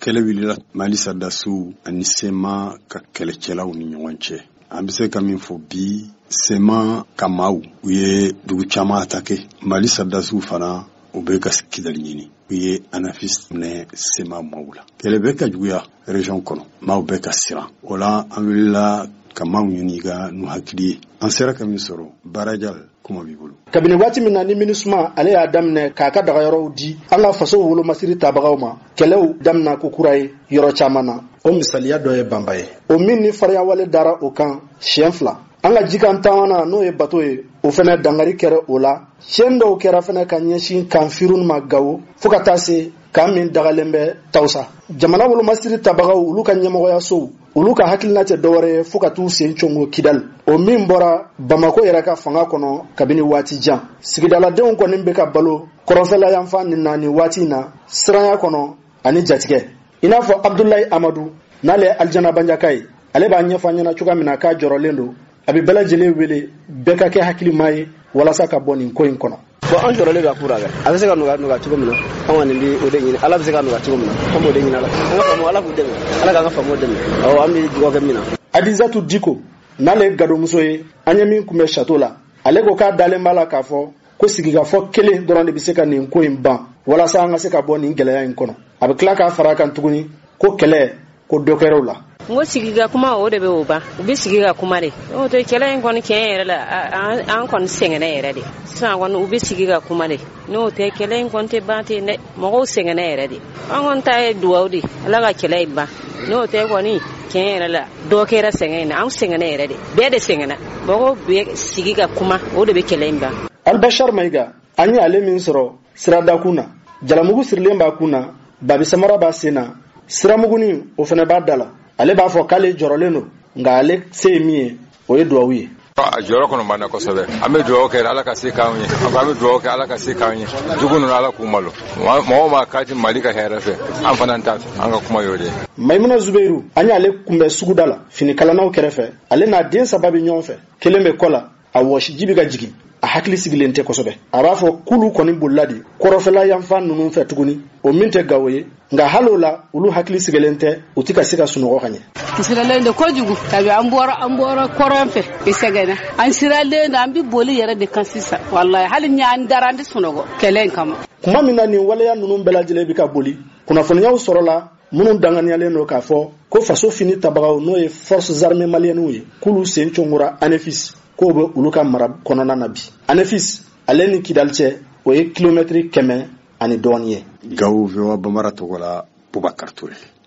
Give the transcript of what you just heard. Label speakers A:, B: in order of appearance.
A: kɛlɛ wulila Mali Sardasiw ani SEMA ka kɛlɛcɛlaw ni ɲɔgɔn cɛ. An bɛ se ka min fɔ bi, SEMA ka maaw u ye dugu caman attaqué. Mali Sardasiw fana u bɛ ka Kidali ɲini. U ye ANAFIS minɛ SEMA maaw la. Kɛlɛ bɛ ka juguya région kɔnɔ. Maaw bɛ ka siran. O la an wulila ka maaw ɲini ka n'u hakili ye. An sera ka min sɔrɔ, Barajal kuma b'i bolo.
B: Kabini waati min na ni MINUSMA ale y'a daminɛ k'a ka dagayɔrɔw di an ka faso wolomasiri tabagaw ma, kɛlɛw damina ko kura ye yɔrɔ caman na. O misaliya dɔ ye Banba ye. O min ni farinya wale dara o kan siɲɛ 2. An ka jikan taamana n'o ye bato ye, o fana dangari kɛra o la. Siɲɛ dɔw kɛra fana ka ɲɛsin kan firun ma Gawo fo ka taa se kan min dagalen bɛ Tawusa. Jamana wolomasiri tabagaw olu ka ɲɛmɔgɔyasow olu ka hakilina tɛ dɔwɛrɛ ye fo ka t'u sen congo Kidali. O min bɔra Bamako yɛrɛ ka fanga kɔnɔ kabini waati jan. Sigidaladenw kɔni bɛ ka balo kɔrɔfɛla yanfan nin na ni waati in na siranya kɔnɔ ani jatigɛ. I n'a fɔ Abdoulaye Amadou n'ale Aljana Banjaka ye, ale b'a ɲɛfɔ ɲɛna cogoya min na k'a jɔrɔlen don. A bɛ bɛɛ lajɛlen wele bɛɛ ka kɛ hakilima ye walasa ka bɔ nin ko in kɔnɔ.
C: Bon an jɔrɔlen bɛ kura kɛ. A bɛ se ka nɔgɔya cogo min na, an kɔni bɛ o de ɲini. Ala bɛ se ka nɔgɔya cogo min na, an b'o de ɲini Ala. An ka faamu Ala k'u dɛmɛ. Ala k'an ka faamu dɛmɛ. Awɔ an bɛ dugawu kɛ min na.
B: Adizatu Diko n'ale gadomuso ye, an ye min kun bɛ château la. Ale ko k'a dalen b'a la k'a fɔ ko sigikafɔ kelen dɔrɔn de bɛ se ka nin ko in ban walasa an ka se ka bɔ nin gɛlɛya in kɔnɔ. A bɛ tila k'a fara kan tuguni ko kɛlɛ ko dɔ kɛra o la.
D: Ngo sigi ka kuma o de bɛ o ban. U bɛ sigi ka kuma de. O to kɛlɛ in kɔni tiɲɛ yɛrɛ la an kɔni sɛgɛnna yɛrɛ de. Sisan kɔni u bɛ sigi ka kuma de. N'o tɛ kɛlɛ in kɔni tɛ ban ten dɛ. Mɔgɔw sɛgɛnna yɛrɛ de. An kɔni ta ye dugawu de. Ala ka kɛlɛ in ban. N'o tɛ kɔni tiɲɛ yɛrɛ la dɔ kɛra sɛgɛn in na an sɛgɛnna yɛrɛ de. Bɛɛ de sɛgɛnna. Mɔgɔw bɛ sigi ka kuma o de bɛ kɛlɛ in ban.
B: Albashar Mayiga an ye ale min sɔrɔ sirada kun na. Jalamugu sirilen b'a kun na, Babi Samara b'a sen na, siramuguni o fana b'a da la. Ale b'a fɔ k'ale jɔrɔlen don nka ale se ye min ye o ye duwawu ye.
E: A jɔyɔrɔ kɔnɔ banna kosɛbɛ. An bɛ duwawu kɛ Ala ka se k'anw ye. An bɛ duwawu kɛ Ala ka se k'anw ye. Jugu ninnu Ala k'u malo. Mɔgɔw ma k'a ti Mali ka hɛrɛ fɛ. An fana t'a fɛ. An ka kuma y'o de ye.
B: Maimuna Zubairu an y'ale kunbɛn suguda la finikalanaw kɛrɛfɛ. Ale n'a den 3 bɛ ɲɔgɔn fɛ. Kelen bɛ kɔ la, a wɔsi ji bɛ ka jigin. A hakili sigilen tɛ kosɛbɛ. A b'a fɔ k'olu kɔni bolila de kɔrɔfɛla yanfan ninnu fɛ tuguni o min tɛ Gawo ye nka hali o la olu hakili sigilen tɛ u tɛ ka se ka sunɔgɔ ka ɲɛ.
F: Siralen de kojugu kabi an bɔra kɔrɔn fɛ i sɛgɛnna an siralen an bɛ boli yɛrɛ de kan sisan wallahi hali ni an dara an tɛ sunɔgɔ kɛlɛ in kama.
B: Kuma min na nin waleya ninnu bɛɛ lajɛlen bɛ ka boli kunnafoniyaw sɔrɔla minnu danganiyalen don k'a fɔ ko faso fini tabagaw n'o ye forces armées maliennes ye k'olu sen congora ANAFIS k'o bɛ olu ka mara kɔnɔna na bi. ANAFIS ale ni Kidali cɛ o ye kilomɛtiri 100 ani dɔɔnin ye.
A: Gawo VOA Bambara tɔgɔ la Bubakar Touré.